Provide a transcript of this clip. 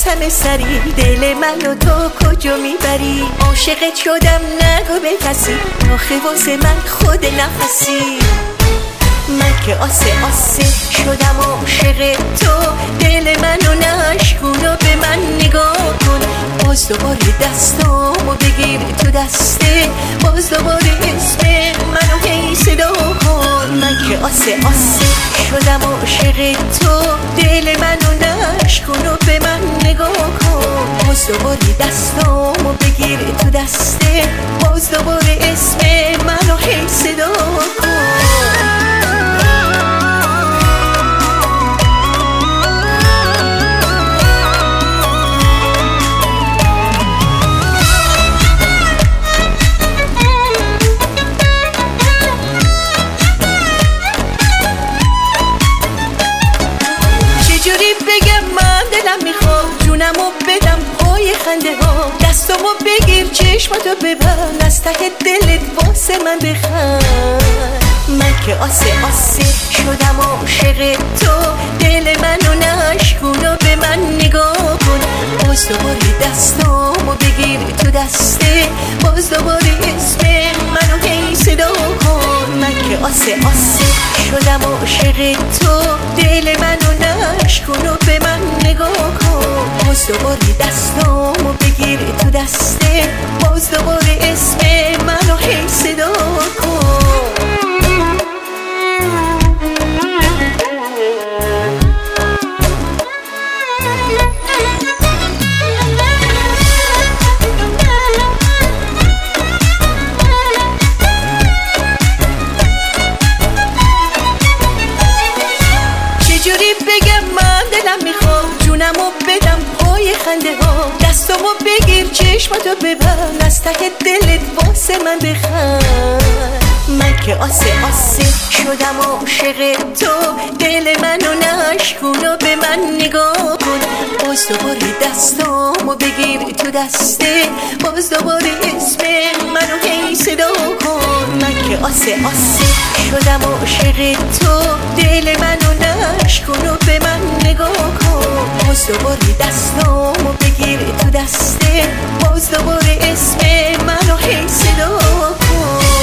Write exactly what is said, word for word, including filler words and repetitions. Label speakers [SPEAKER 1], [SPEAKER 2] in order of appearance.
[SPEAKER 1] همه سری دل منو تو کجا میبری؟ عاشقت شدم نگو به کسی، آخه واسه من خود نفسی. من که آسه آسه شدم عاشق تو، دل منو نشکن و به من نگاه کن. باز دوباره دستامو بگیر تو دسته، باز دوباره اسم منو هی صدا کن. من که آسه آسه شدم عاشق تو، دل منو نشکن و به من نگاه کن. باز دوباره دستامو بگیر تو دسته، باز دوباره اسم منو هی صدا کن. بگم من دلم میخواد جونمو بدم پای خنده ها، دستمو بگیر چشماتو ببند، از ته دلت واسه من بخند. من که آسه آسه شدم عاشق تو، دل منو نشکن و به من نگاه کن. باز دوباره دستامو بگیر تو دسته، باز دوباره اسم منو هی صدا کن. من که آسه آسه شدم عاشق تو، دل منو نشکن و به من نگاه کن. باز دوباره دستامو بگیر تو دسته، باز دوباره اسم منو هی صدا کن. چجوری بگم من دلم میخواد جونمو بدم پای خنده ها، دستمو بگیر چشماتو ببند، از ته دلت واسه من بخند. من که آسه آسه شدم عاشق تو، دل منو نشکن و به من نگاه کن. باز دوباره دستامو بگیر تو دسته، باز دوباره اسم منو هی صدا کن. من که آسه آسه شدم عاشق تو، دل منو نشکن و به من نگاه کن. باز دوباره دستامو بگیر تو دسته، باز دوباره اسم منو هی صدا کن.